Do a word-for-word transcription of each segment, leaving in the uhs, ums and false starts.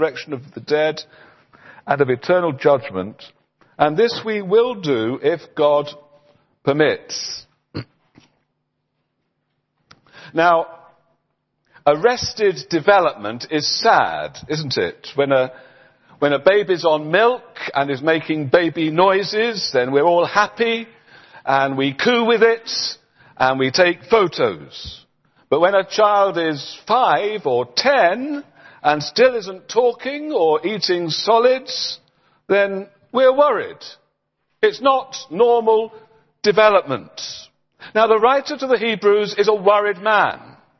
resurrection of the dead and of eternal judgment, and this we will do if God permits. Now, arrested development is sad, isn't it? When a, when a baby's on milk and is making baby noises, then we're all happy and we coo with it and we take photos. But when a child is five or ten and still isn't talking or eating solids, then we're worried. It's not normal development. Now, the writer to the Hebrews is a worried man.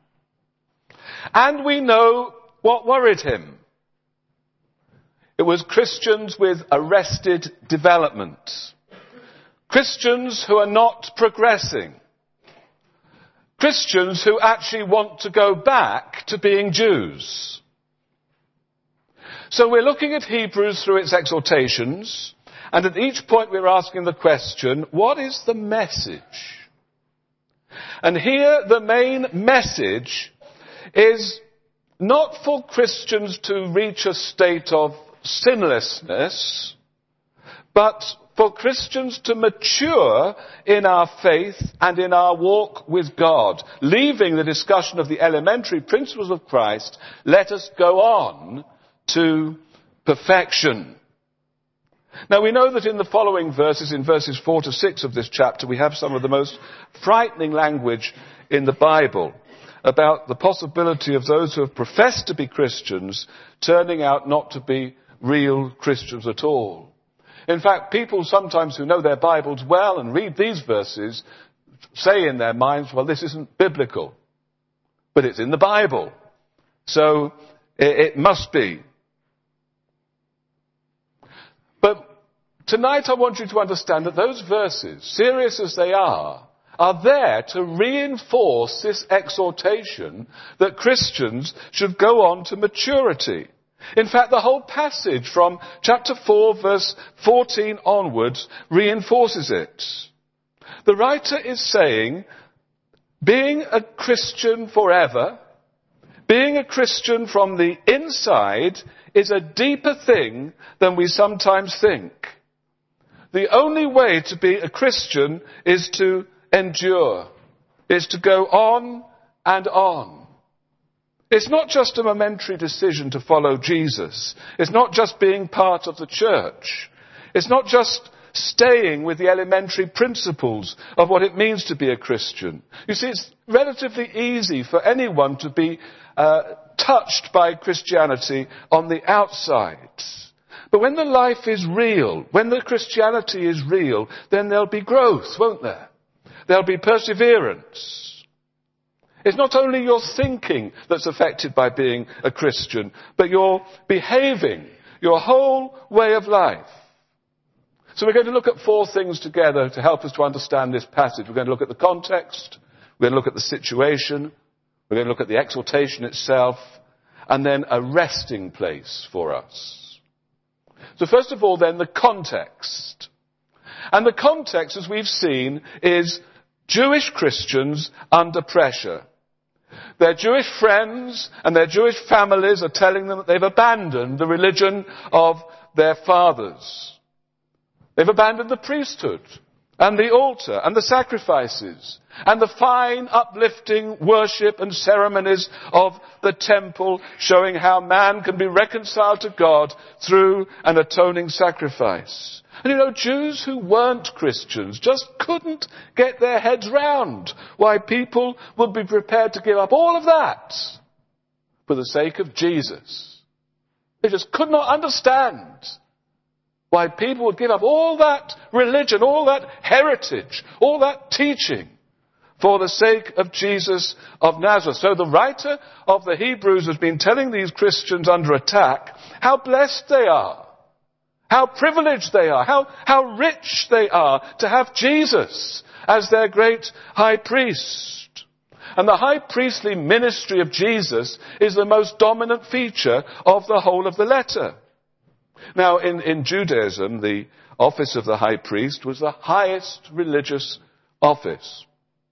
And we know what worried him. It was Christians with arrested development. Christians who are not progressing. Christians who actually want to go back to being Jews. So we're looking at Hebrews through its exhortations, and at each point we're asking the question, what is the message? And here the main message is not for Christians to reach a state of sinlessness, but for Christians to mature in our faith and in our walk with God. Leaving the discussion of the elementary principles of Christ, let us go on to perfection. Now, we know that in the following verses, in verses four to six of this chapter, we have some of the most frightening language in the Bible about the possibility of those who have professed to be Christians turning out not to be real Christians at all. In fact, people sometimes who know their Bibles well and read these verses say in their minds, well, this isn't biblical. But it's in the Bible. So it, it must be. But tonight I want you to understand that those verses, serious as they are, are there to reinforce this exhortation that Christians should go on to maturity. In fact, the whole passage from chapter four, verse fourteen onwards reinforces it. The writer is saying, being a Christian forever, being a Christian from the inside, is a deeper thing than we sometimes think. The only way to be a Christian is to endure, is to go on and on. It's not just a momentary decision to follow Jesus. It's not just being part of the church. It's not just staying with the elementary principles of what it means to be a Christian. You see, it's relatively easy for anyone to be uh, touched by Christianity on the outside. But when the life is real, when the Christianity is real, then there'll be growth, won't there? There'll be perseverance. It's not only your thinking that's affected by being a Christian, but your behaving, your whole way of life. So we're going to look at four things together to help us to understand this passage. We're going to look at the context, we're going to look at the situation, we're going to look at the exhortation itself, and then a resting place for us. So first of all then, the context. And the context, as we've seen, is Jewish Christians under pressure. Their Jewish friends and their Jewish families are telling them that they've abandoned the religion of their fathers. They've abandoned the priesthood and the altar and the sacrifices and the fine, uplifting worship and ceremonies of the temple, showing how man can be reconciled to God through an atoning sacrifice. And you know, Jews who weren't Christians just couldn't get their heads round why people would be prepared to give up all of that for the sake of Jesus. They just could not understand why people would give up all that religion, all that heritage, all that teaching for the sake of Jesus of Nazareth. So the writer of the Hebrews has been telling these Christians under attack how blessed they are. How privileged they are, how, how rich they are to have Jesus as their great high priest. And the high priestly ministry of Jesus is the most dominant feature of the whole of the letter. Now, in, in Judaism, the office of the high priest was the highest religious office.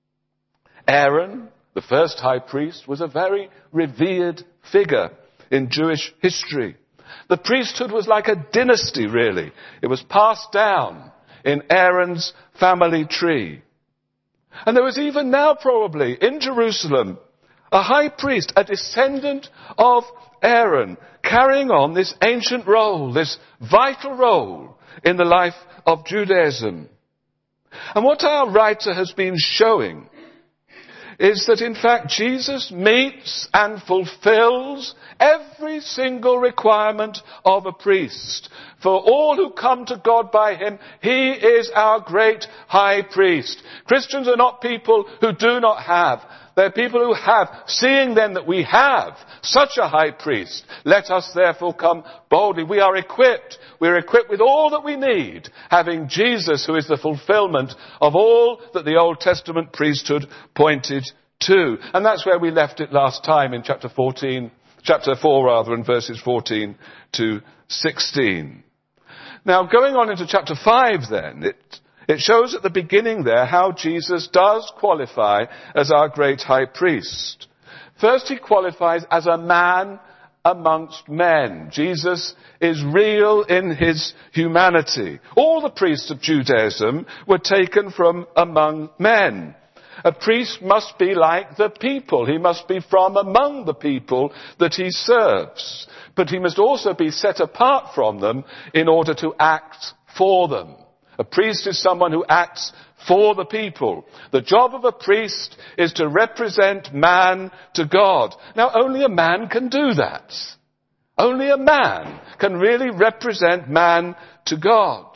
Aaron, the first high priest, was a very revered figure in Jewish history. The priesthood was like a dynasty, really. It was passed down in Aaron's family tree. And there was even now probably in Jerusalem a high priest, a descendant of Aaron, carrying on this ancient role, this vital role in the life of Judaism. And what our writer has been showing is that in fact Jesus meets and fulfills every single requirement of a priest. For all who come to God by him, he is our great high priest. Christians are not people who do not have. They're people who have. Seeing then that we have such a high priest, let us therefore come boldly. We are equipped. We're equipped with all that we need, having Jesus, who is the fulfillment of all that the Old Testament priesthood pointed to. And that's where we left it last time in chapter fourteen, chapter four rather, and verses fourteen to sixteen. Now, going on into chapter five then, it It shows at the beginning there how Jesus does qualify as our great high priest. First, he qualifies as a man amongst men. Jesus is real in his humanity. All the priests of Judaism were taken from among men. A priest must be like the people. He must be from among the people that he serves. But he must also be set apart from them in order to act for them. A priest is someone who acts for the people. The job of a priest is to represent man to God. Now, only a man can do that. Only a man can really represent man to God.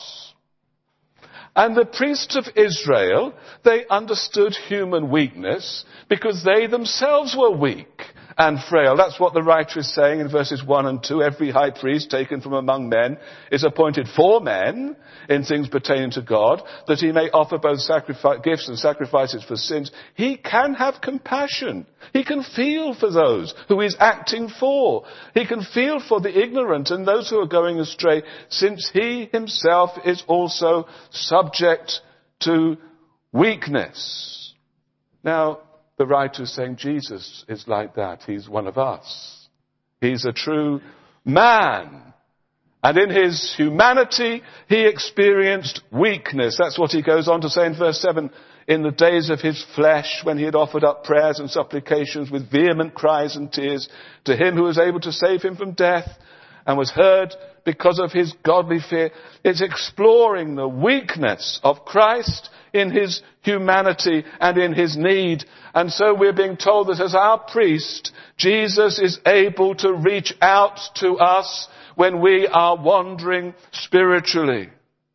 And the priests of Israel, they understood human weakness because they themselves were weak and frail. That's what the writer is saying in verses one and two. Every high priest taken from among men is appointed for men in things pertaining to God, that he may offer both sacrifice, gifts and sacrifices for sins. He can have compassion. He can feel for those who he's acting for. He can feel for the ignorant and those who are going astray, since he himself is also subject to weakness. Now, the writer is saying Jesus is like that. He's one of us. He's a true man. And in his humanity, he experienced weakness. That's what he goes on to say in verse seven. In the days of his flesh, when he had offered up prayers and supplications with vehement cries and tears to him who was able to save him from death and was heard because of his godly fear. It's exploring the weakness of Christ in his humanity and in his need. And so we're being told that as our priest, Jesus is able to reach out to us when we are wandering spiritually.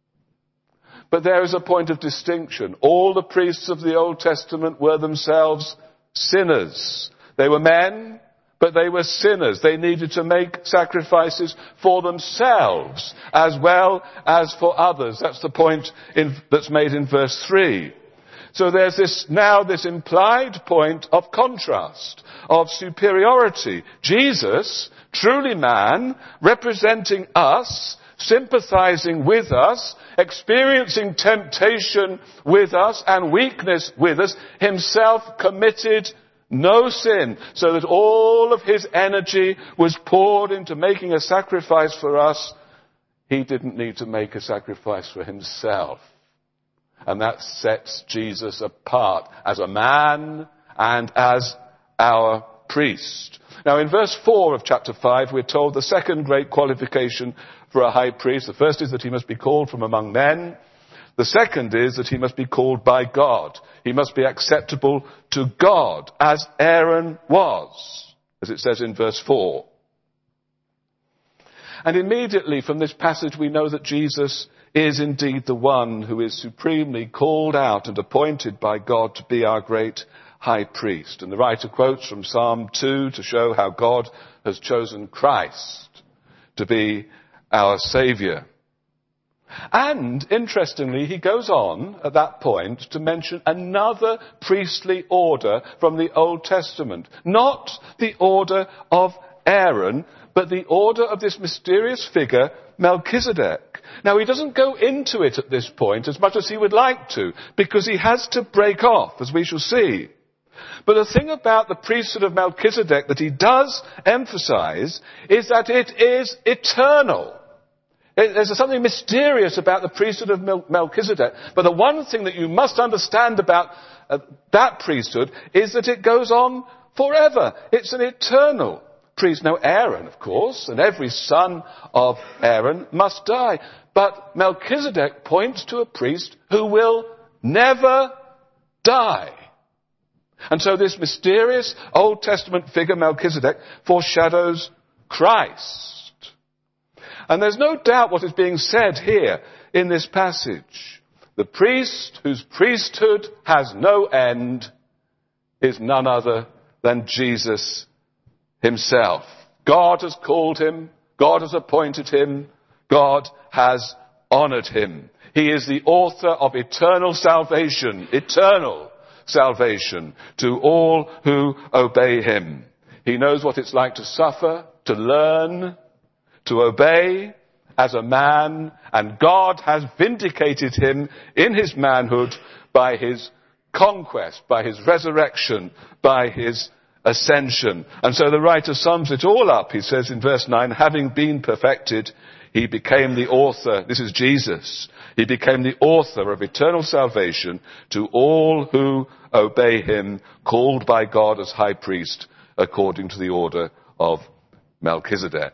But there is a point of distinction. All the priests of the Old Testament were themselves sinners. They were men, but they were sinners. They needed to make sacrifices for themselves as well as for others. That's the point in, that's made in verse three. So there's this, now this implied point of contrast, of superiority. Jesus, truly man, representing us, sympathizing with us, experiencing temptation with us and weakness with us, himself committed no sin, so that all of his energy was poured into making a sacrifice for us. He didn't need to make a sacrifice for himself. And that sets Jesus apart as a man and as our priest. Now in verse four of chapter five, we're told the second great qualification for a high priest. The first is that he must be called from among men. The second is that he must be called by God. He must be acceptable to God, as Aaron was, as it says in verse four. And immediately from this passage we know that Jesus is indeed the one who is supremely called out and appointed by God to be our great high priest. And the writer quotes from Psalm two to show how God has chosen Christ to be our Saviour. And, interestingly, he goes on at that point to mention another priestly order from the Old Testament. Not the order of Aaron, but the order of this mysterious figure, Melchizedek. Now, he doesn't go into it at this point as much as he would like to, because he has to break off, as we shall see. But the thing about the priesthood of Melchizedek that he does emphasize is that it is eternal. There's something mysterious about the priesthood of Melchizedek. But the one thing that you must understand about uh, that priesthood is that it goes on forever. It's an eternal priest. Now Aaron, of course, and every son of Aaron must die. But Melchizedek points to a priest who will never die. And so this mysterious Old Testament figure, Melchizedek, foreshadows Christ. And there's no doubt what is being said here in this passage. The priest whose priesthood has no end is none other than Jesus himself. God has called him. God has appointed him. God has honored him. He is the author of eternal salvation, eternal salvation to all who obey him. He knows what it's like to suffer, to learn, to obey as a man, and God has vindicated him in his manhood by his conquest, by his resurrection, by his ascension. And so the writer sums it all up. He says in verse nine, having been perfected, he became the author, this is Jesus, he became the author of eternal salvation to all who obey him, called by God as high priest according to the order of Melchizedek.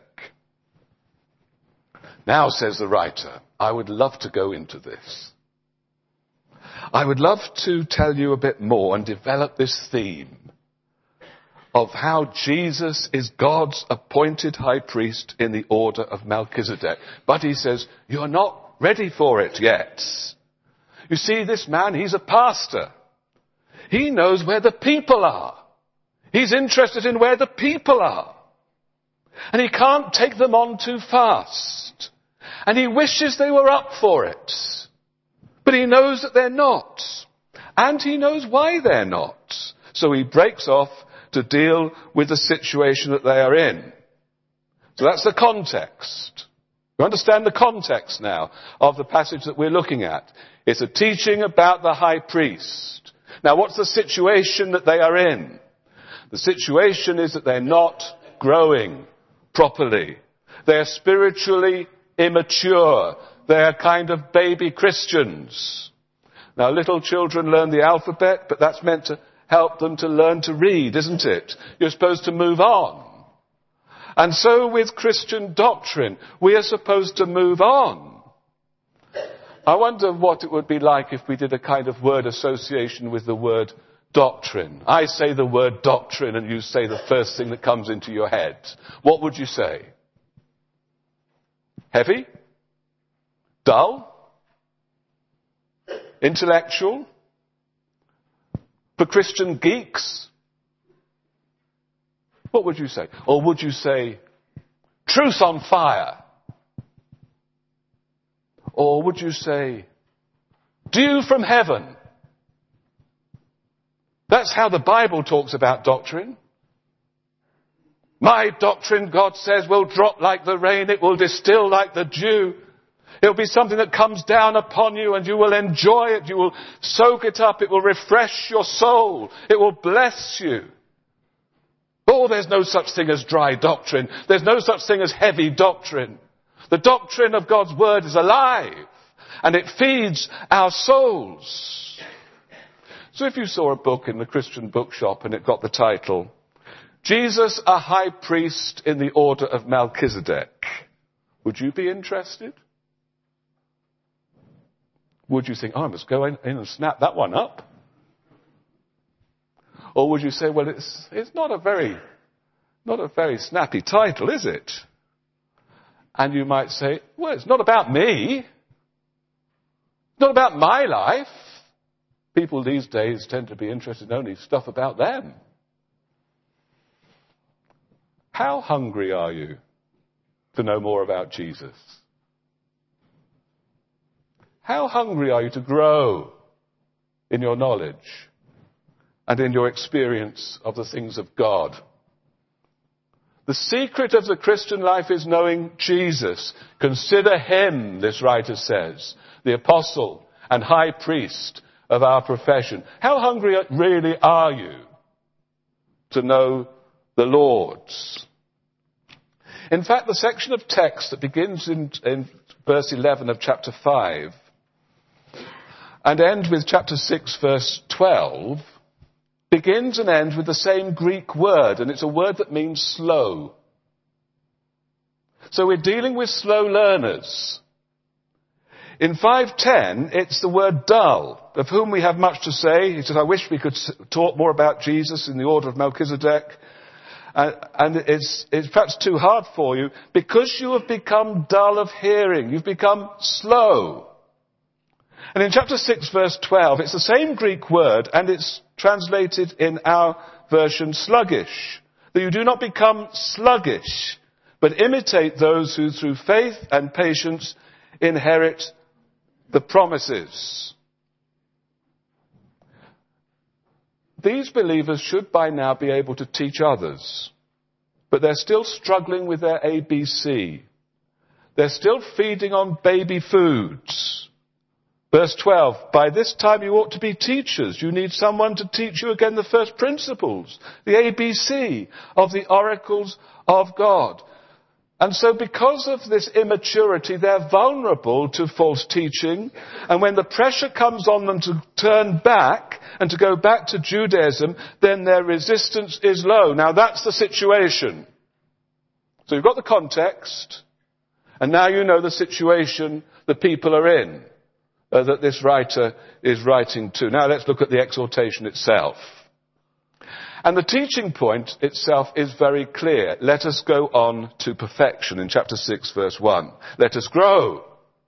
Now, says the writer, I would love to go into this. I would love to tell you a bit more and develop this theme of how Jesus is God's appointed high priest in the order of Melchizedek. But he says, you're not ready for it yet. You see, this man, he's a pastor. He knows where the people are. He's interested in where the people are. And he can't take them on too fast. And he wishes they were up for it. But he knows that they're not. And he knows why they're not. So he breaks off to deal with the situation that they are in. So that's the context. You understand the context now of the passage that we're looking at. It's a teaching about the high priest. Now, what's the situation that they are in? The situation is that they're not growing properly. They're spiritually immature. They're kind of baby Christians. Now, little children learn the alphabet, but that's meant to help them to learn to read, isn't it? You're supposed to move on. And so with Christian doctrine, we are supposed to move on. I wonder what it would be like if we did a kind of word association with the word doctrine. I say the word doctrine and you say the first thing that comes into your head. What would you say? Heavy? Dull? Intellectual? For Christian geeks? What would you say? Or would you say, truth on fire? Or would you say, dew from heaven? That's how the Bible talks about doctrine. My doctrine, God says, will drop like the rain. It will distill like the dew. It will be something that comes down upon you and you will enjoy it. You will soak it up. It will refresh your soul. It will bless you. Oh, there's no such thing as dry doctrine. There's no such thing as heavy doctrine. The doctrine of God's word is alive and it feeds our souls. So if you saw a book in the Christian bookshop and it got the title, Jesus, a high priest in the order of Melchizedek, would you be interested? Would you think, oh, I must go in and snap that one up? Or would you say, well, it's, it's not a very, not a very snappy title, is it? And you might say, well, it's not about me. It's not about my life. People these days tend to be interested in only stuff about them. How hungry are you to know more about Jesus? How hungry are you to grow in your knowledge and in your experience of the things of God? The secret of the Christian life is knowing Jesus. Consider him, this writer says, the apostle and high priest of our profession. How hungry really are you to know the Lord. In fact, the section of text that begins in, in verse eleven of chapter five and ends with chapter six, verse twelve, begins and ends with the same Greek word, and it's a word that means slow. So we're dealing with slow learners. In five ten, it's the word dull, of whom we have much to say. He says, I wish we could talk more about Jesus in the order of Melchizedek. Uh, and it's, it's perhaps too hard for you because you have become dull of hearing. You've become slow. And in chapter six, verse twelve, it's the same Greek word, and it's translated in our version sluggish. That you do not become sluggish, but imitate those who through faith and patience inherit the promises. These believers should by now be able to teach others, but they're still struggling with their A B C. They're still feeding on baby foods. Verse twelve, by this time you ought to be teachers. You need someone to teach you again the first principles, the A B C of the oracles of God. And so because of this immaturity, they're vulnerable to false teaching. And when the pressure comes on them to turn back and to go back to Judaism, then their resistance is low. Now that's the situation. So you've got the context, and now you know the situation the people are in, uh, that this writer is writing to. Now let's look at the exhortation itself. And the teaching point itself is very clear. Let us go on to perfection in chapter six, verse one. Let us grow.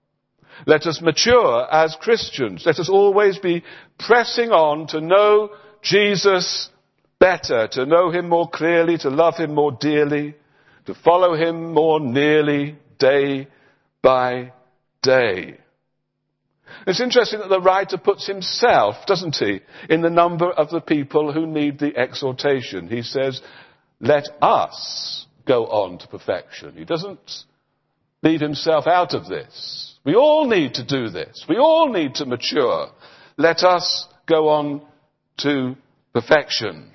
Let us mature as Christians. Let us always be pressing on to know Jesus better, to know him more clearly, to love him more dearly, to follow him more nearly day by day. It's interesting that the writer puts himself, doesn't he, in the number of the people who need the exhortation. He says, let us go on to perfection. He doesn't leave himself out of this. We all need to do this. We all need to mature. Let us go on to perfection.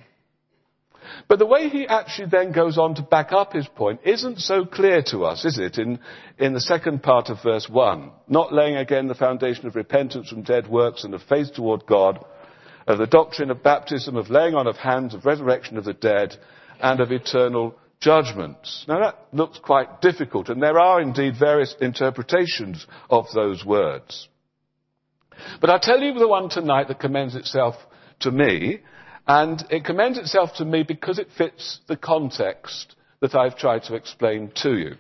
But the way he actually then goes on to back up his point isn't so clear to us, is it, in, in the second part of verse one? Not laying again the foundation of repentance from dead works and of faith toward God, of the doctrine of baptism, of laying on of hands, of resurrection of the dead, and of eternal judgment. Now that looks quite difficult, and there are indeed various interpretations of those words. But I'll tell you the one tonight that commends itself to me. And it commends itself to me because it fits the context that I've tried to explain to you.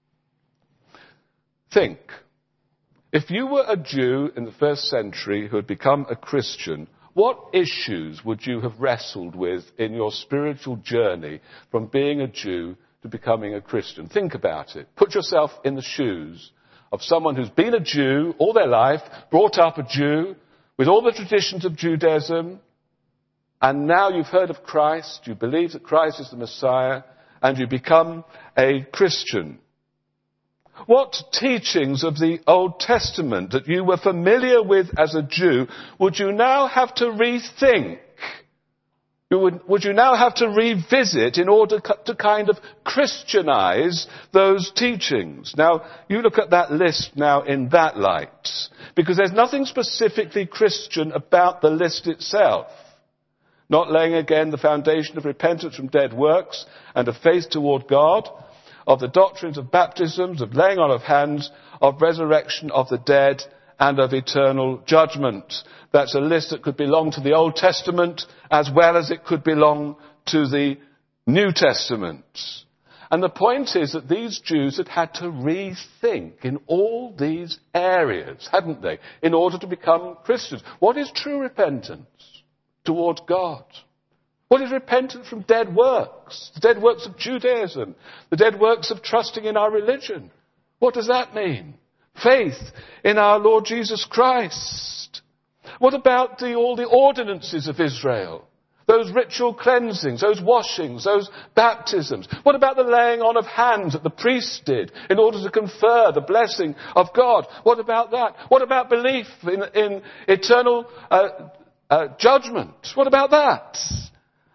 Think, if you were a Jew in the first century who had become a Christian, what issues would you have wrestled with in your spiritual journey from being a Jew to becoming a Christian? Think about it. Put yourself in the shoes of someone who's been a Jew all their life, brought up a Jew, with all the traditions of Judaism, and now you've heard of Christ, you believe that Christ is the Messiah, and you become a Christian. What teachings of the Old Testament that you were familiar with as a Jew would you now have to rethink? You would, would you now have to revisit in order to kind of Christianize those teachings? Now, you look at that list now in that light, because there's nothing specifically Christian about the list itself. Not laying again the foundation of repentance from dead works and of faith toward God, of the doctrines of baptisms, of laying on of hands, of resurrection of the dead, and of eternal judgment. That's a list that could belong to the Old Testament as well as it could belong to the New Testament. And the point is that these Jews had had to rethink in all these areas, hadn't they, in order to become Christians. What is true repentance towards God? What is repentance from dead works? The dead works of Judaism, the dead works of trusting in our religion. What does that mean? Faith in our Lord Jesus Christ. What about the, all the ordinances of Israel? Those ritual cleansings, those washings, those baptisms. What about the laying on of hands that the priests did in order to confer the blessing of God? What about that? What about belief in, in eternal uh, uh, judgment? What about that?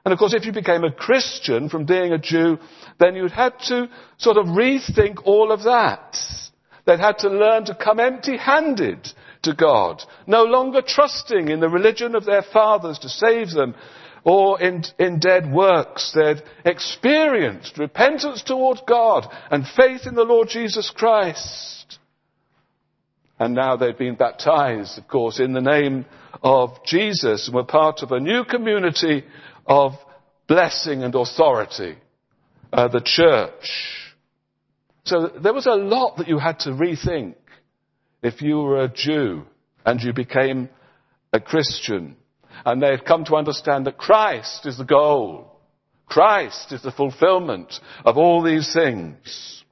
And of course, if you became a Christian from being a Jew, then you'd had to sort of rethink all of that. They'd had to learn to come empty-handed to God, no longer trusting in the religion of their fathers to save them, or in, in dead works. They'd experienced repentance towards God and faith in the Lord Jesus Christ. And now they'd been baptized, of course, in the name of Jesus, and were part of a new community of blessing and authority, uh, the church. So there was a lot that you had to rethink if you were a Jew and you became a Christian. And they had come to understand that Christ is the goal. Christ is the fulfillment of all these things.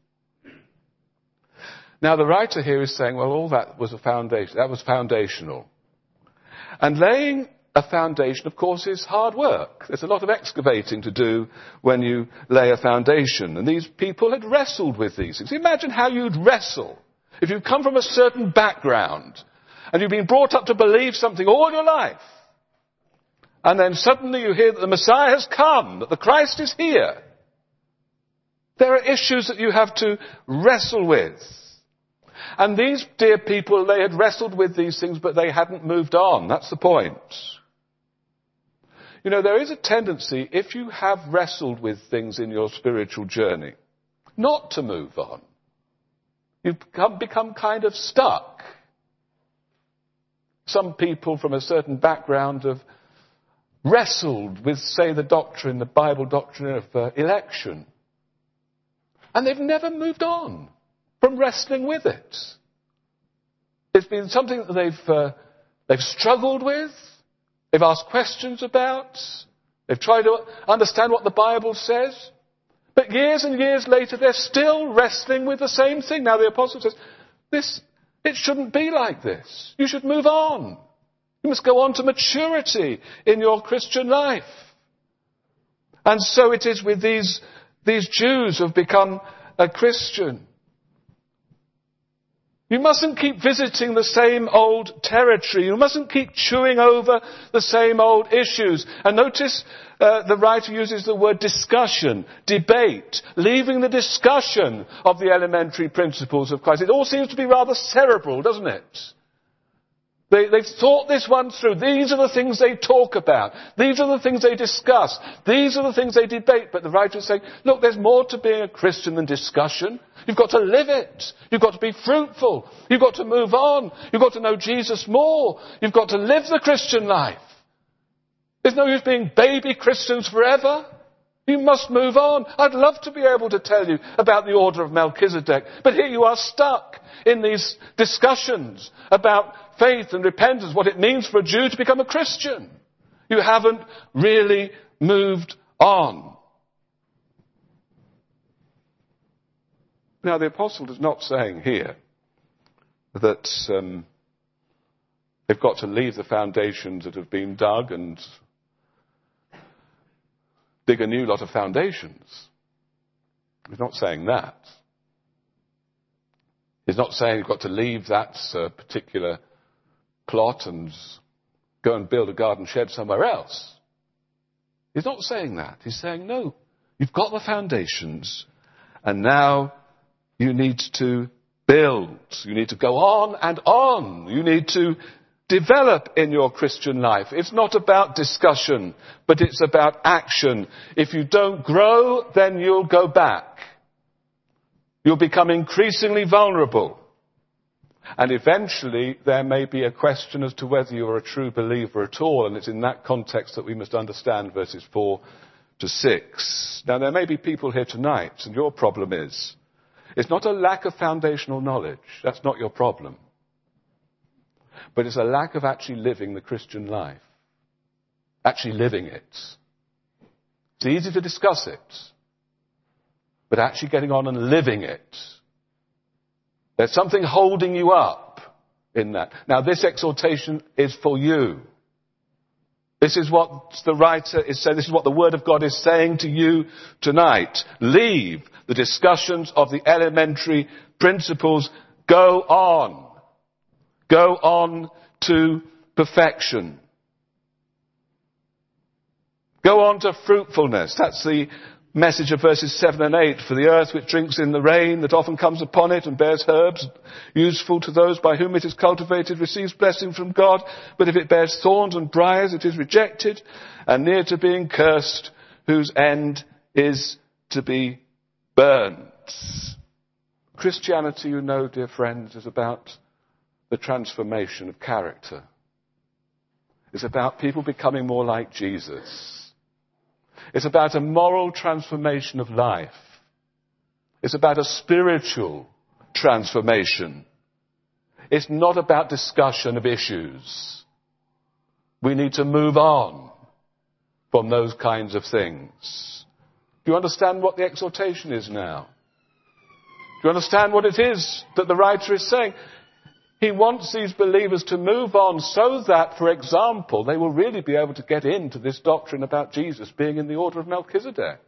Now the writer here is saying, well, all that was a foundation, that was foundational. And laying a foundation, of course, is hard work. There's a lot of excavating to do when you lay a foundation. And these people had wrestled with these things. Imagine how you'd wrestle if you've come from a certain background and you've been brought up to believe something all your life. And then suddenly you hear that the Messiah has come, that the Christ is here. There are issues that you have to wrestle with. And these dear people, they had wrestled with these things, but they hadn't moved on. That's the point. You know, there is a tendency, if you have wrestled with things in your spiritual journey, not to move on. You've become, become kind of stuck. Some people from a certain background have wrestled with, say, the doctrine, the Bible doctrine of uh, election. And they've never moved on from wrestling with it. It's been something that they've, uh, they've struggled with. They've asked questions about. They've tried to understand what the Bible says. But years and years later, they're still wrestling with the same thing. Now the apostle says, this, it shouldn't be like this. You should move on. You must go on to maturity in your Christian life. And so it is with these, these Jews who have become a Christian. You mustn't keep visiting the same old territory. You mustn't keep chewing over the same old issues. And notice uh, the writer uses the word discussion, debate, leaving the discussion of the elementary principles of Christ. It all seems to be rather cerebral, doesn't it? They, they've thought this one through. These are the things they talk about. These are the things they discuss. These are the things they debate. But the writer is saying, look, there's more to being a Christian than discussion. You've got to live it. You've got to be fruitful. You've got to move on. You've got to know Jesus more. You've got to live the Christian life. There's no use being baby Christians forever. You must move on. I'd love to be able to tell you about the order of Melchizedek, but here you are stuck in these discussions about faith and repentance, what it means for a Jew to become a Christian. You haven't really moved on. Now, the apostle is not saying here that um, they've got to leave the foundations that have been dug and dig a new lot of foundations. He's not saying that. He's not saying you've got to leave that uh, particular plot and go and build a garden shed somewhere else. He's not saying that. He's saying, no, you've got the foundations and now you need to build. You need to go on and on. You need to develop in your Christian life. It's not about discussion, but it's about action. If you don't grow, then you'll go back. You'll become increasingly vulnerable. And eventually there may be a question as to whether you're a true believer at all. And it's in that context that we must understand verses four to six. Now there may be people here tonight, and your problem is, it's not a lack of foundational knowledge. That's not your problem. But it's a lack of actually living the Christian life. Actually living it. It's easy to discuss it. But actually getting on and living it. There's something holding you up in that. Now this exhortation is for you. This is what the writer is saying. This is what the Word of God is saying to you tonight. Leave the discussions of the elementary principles. Go on. Go on to perfection. Go on to fruitfulness. That's the message of verses seven and eight. For the earth which drinks in the rain that often comes upon it and bears herbs useful to those by whom it is cultivated receives blessing from God. But if it bears thorns and briars, it is rejected and near to being cursed, whose end is to be burned. Christianity, you know, dear friends, is about the transformation of character. It's about people becoming more like Jesus. It's about a moral transformation of life. It's about a spiritual transformation. It's not about discussion of issues. We need to move on from those kinds of things. Do you understand what the exhortation is now? Do you understand what it is that the writer is saying? He wants these believers to move on so that, for example, they will really be able to get into this doctrine about Jesus being in the order of Melchizedek.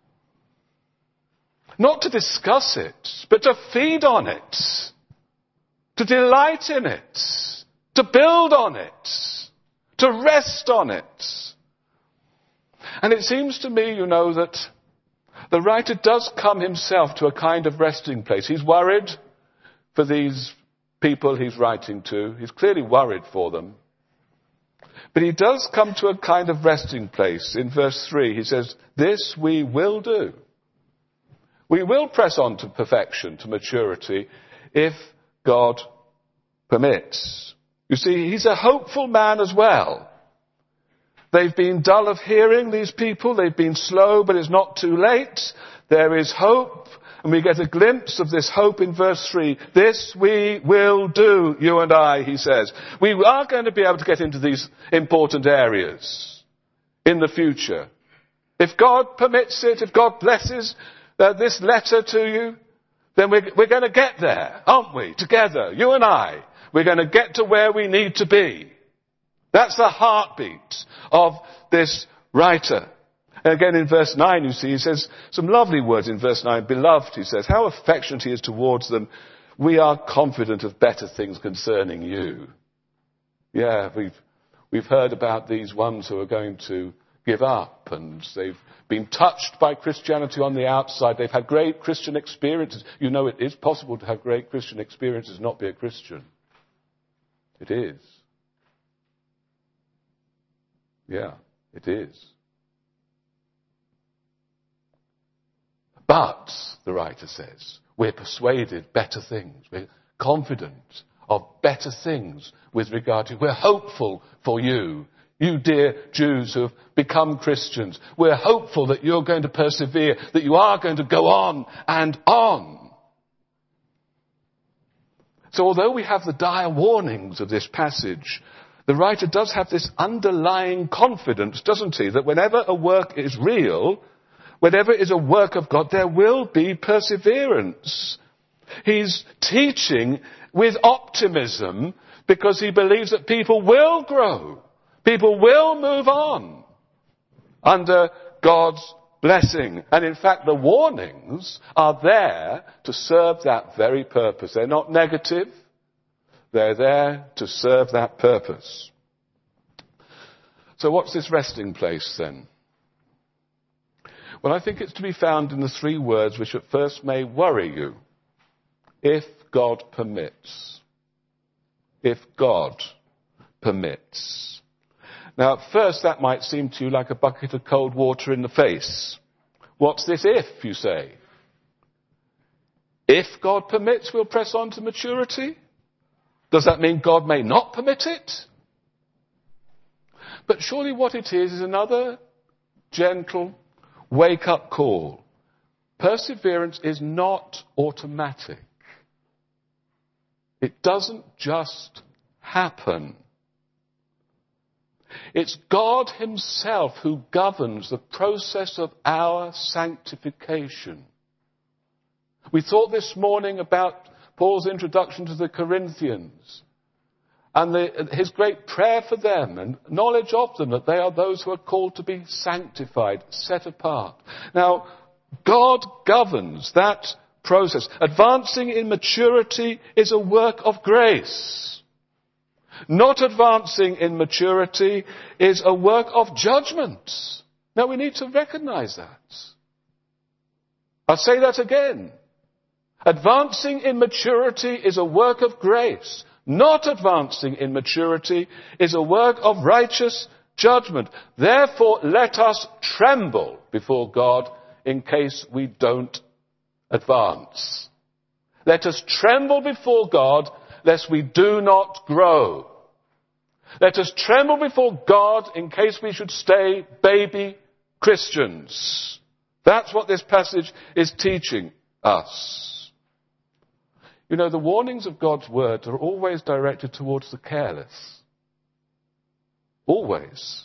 Not to discuss it, but to feed on it, to delight in it, to build on it, to rest on it. And it seems to me, you know, that the writer does come himself to a kind of resting place. He's worried for these people he's writing to. He's clearly worried for them. But he does come to a kind of resting place. In verse three, he says, this we will do. We will press on to perfection, to maturity, if God permits. You see, he's a hopeful man as well. They've been dull of hearing, these people. They've been slow, but it's not too late. There is hope. And we get a glimpse of this hope in verse three. This we will do, you and I, he says. We are going to be able to get into these important areas in the future. If God permits it, if God blesses uh, this letter to you, then we're, we're going to get there, aren't we? Together, you and I. We're going to get to where we need to be. That's the heartbeat of this writer. And again in verse nine, you see, he says some lovely words in verse nine. Beloved, he says, how affectionate he is towards them. We are confident of better things concerning you. Yeah, we've, we've heard about these ones who are going to give up, and they've been touched by Christianity on the outside. They've had great Christian experiences. You know, it is possible to have great Christian experiences and not be a Christian. It is. Yeah, it is. But, the writer says, we're persuaded better things. We're confident of better things with regard to you. We're hopeful for you, you dear Jews who have become Christians. We're hopeful that you're going to persevere, that you are going to go on and on. So although we have the dire warnings of this passage, the writer does have this underlying confidence, doesn't he, that whenever a work is real, whenever it is a work of God, there will be perseverance. He's teaching with optimism because he believes that people will grow. People will move on under God's blessing. And in fact, the warnings are there to serve that very purpose. They're not negative. They're there to serve that purpose. So what's this resting place then? Well, I think it's to be found in the three words which at first may worry you. If God permits. If God permits. Now, at first that might seem to you like a bucket of cold water in the face. What's this if, you say? If God permits, we'll press on to maturity? Does that mean God may not permit it? But surely what it is is another gentle wake-up call. Perseverance is not automatic. It doesn't just happen. It's God himself who governs the process of our sanctification. We thought this morning about Paul's introduction to the Corinthians and the, his great prayer for them and knowledge of them, that they are those who are called to be sanctified, set apart. Now, God governs that process. Advancing in maturity is a work of grace. Not advancing in maturity is a work of judgment Now we need to recognize that. I'll say that again. Advancing in maturity is a work of grace. Not advancing in maturity is a work of righteous judgment. Therefore, let us tremble before God in case we don't advance. Let us tremble before God lest we do not grow. Let us tremble before God in case we should stay baby Christians. That's what this passage is teaching us. You know, the warnings of God's word are always directed towards the careless. Always.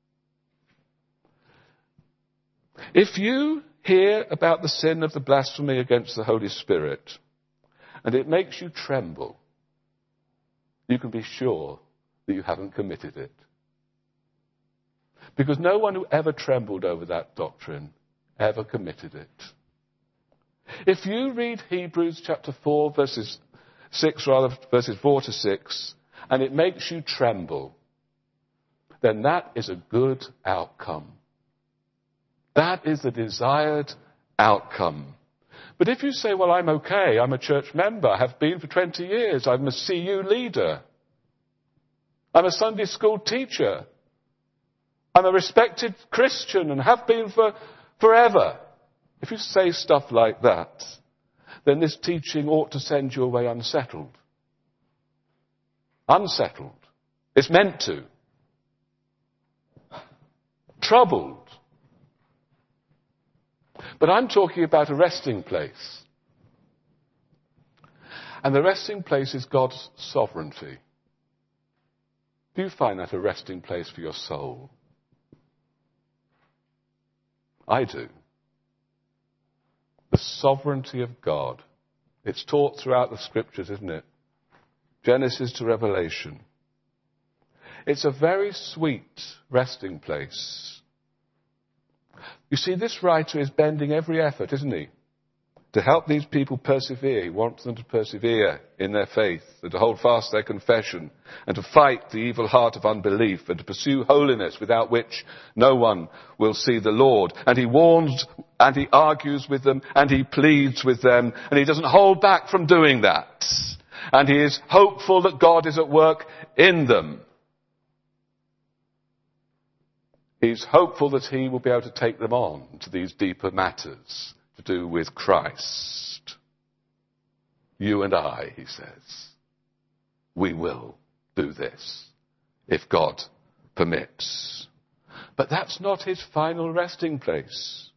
If you hear about the sin of the blasphemy against the Holy Spirit, and it makes you tremble, you can be sure that you haven't committed it. Because no one who ever trembled over that doctrine ever committed it. If you read Hebrews chapter four, verses six, rather, verses four to six, and it makes you tremble, then that is a good outcome. That is the desired outcome. But if you say, well, I'm okay, I'm a church member, I have been for twenty years, I'm a C U leader, I'm a Sunday school teacher, I'm a respected Christian and have been for forever. If you say stuff like that, then this teaching ought to send you away unsettled. Unsettled. It's meant to. Troubled. But I'm talking about a resting place. And the resting place is God's sovereignty. Do you find that a resting place for your soul? I do. The sovereignty of God. It's taught throughout the scriptures, isn't it? Genesis to Revelation. It's a very sweet resting place. You see, this writer is bending every effort, isn't he? To help these people persevere. He wants them to persevere in their faith, and to hold fast their confession, and to fight the evil heart of unbelief, and to pursue holiness without which no one will see the Lord. And he warns, and he argues with them, and he pleads with them, and he doesn't hold back from doing that. And he is hopeful that God is at work in them. He's hopeful that he will be able to take them on to these deeper matters to do with Christ. You and I, he says, we will do this if God permits. But that's not his final resting place.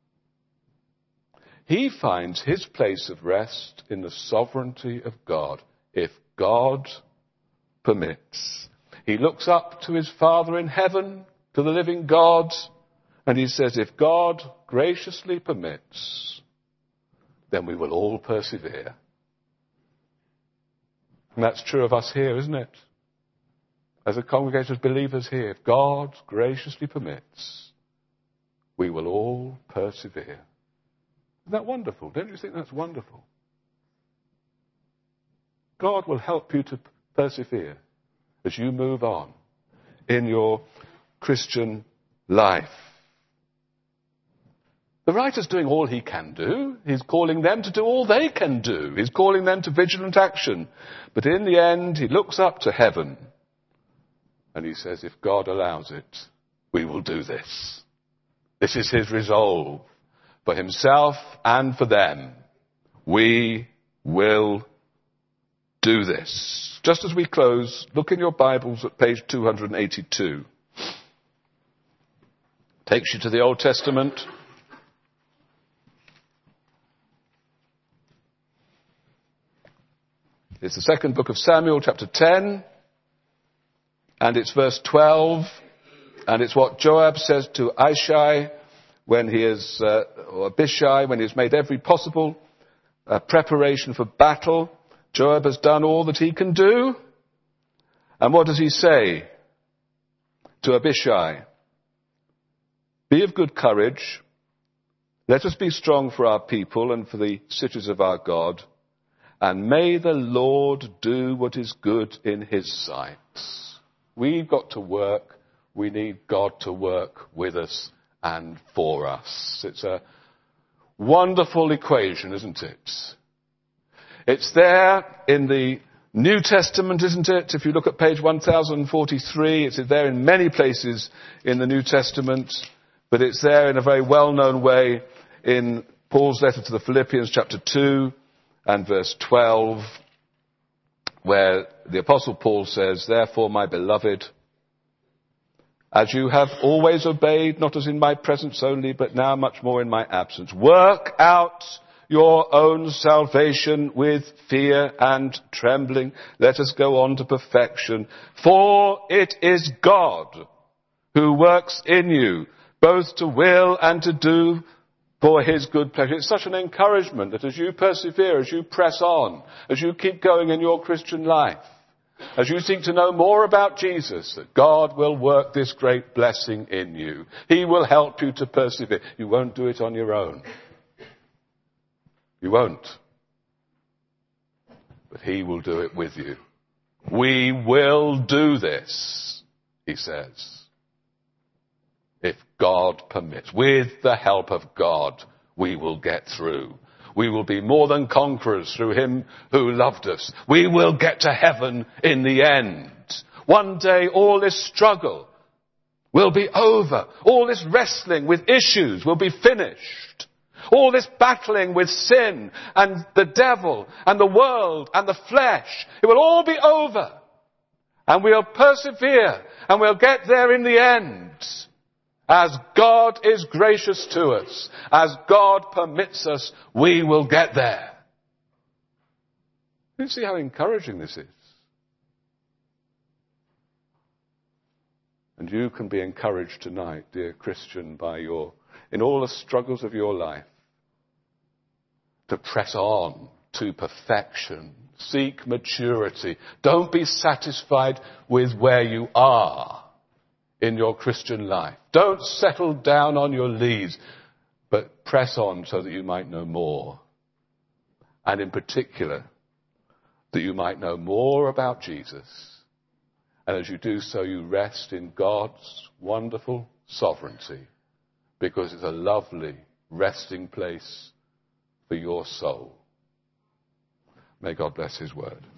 He finds his place of rest in the sovereignty of God, if God permits. He looks up to his Father in heaven, to the living God, and he says, if God graciously permits, then we will all persevere. And that's true of us here, isn't it? As a congregation of believers here, if God graciously permits, we will all persevere. Isn't that wonderful? Don't you think that's wonderful? God will help you to persevere as you move on in your Christian life. The writer's doing all he can do. He's calling them to do all they can do. He's calling them to vigilant action. But in the end, he looks up to heaven and he says, if God allows it, we will do this. This is his resolve for himself and for them. We will do this. Just as we close, look in your Bibles at page two eighty-two. Takes you to the Old Testament. It's the second book of Samuel, chapter ten, and it's verse twelve, and it's what Joab says to Ishai when he is, uh, or Abishai, when he has made every possible uh, preparation for battle. Joab has done all that he can do, and what does he say to Abishai? Be of good courage. Let us be strong for our people and for the cities of our God. And may the Lord do what is good in his sight. We've got to work. We need God to work with us and for us. It's a wonderful equation, isn't it? It's there in the New Testament, isn't it? If you look at page one thousand forty-three, it's there in many places in the New Testament, but it's there in a very well-known way in Paul's letter to the Philippians, chapter two and verse twelve, where the Apostle Paul says, "Therefore, my beloved, as you have always obeyed, not as in my presence only, but now much more in my absence, work out your own salvation with fear and trembling. Let us go on to perfection. For it is God who works in you, both to will and to do for his good pleasure." It's such an encouragement that as you persevere, as you press on, as you keep going in your Christian life, as you seek to know more about Jesus, that God will work this great blessing in you. He will help you to persevere. You won't do it on your own. You won't. But he will do it with you. We will do this, he says, if God permits. With the help of God, we will get through. We will be more than conquerors through him who loved us. We will get to heaven in the end. One day all this struggle will be over. All this wrestling with issues will be finished. All this battling with sin and the devil and the world and the flesh, it will all be over. And we'll persevere and we'll get there in the end. As God is gracious to us, as God permits us, we will get there. You see how encouraging this is? And you can be encouraged tonight, dear Christian, by your, in all the struggles of your life, to press on to perfection. Seek maturity. Don't be satisfied with where you are in your Christian life. Don't settle down on your lees, but press on so that you might know more. And in particular, that you might know more about Jesus. And as you do so, you rest in God's wonderful sovereignty, because it's a lovely resting place for your soul. May God bless his word.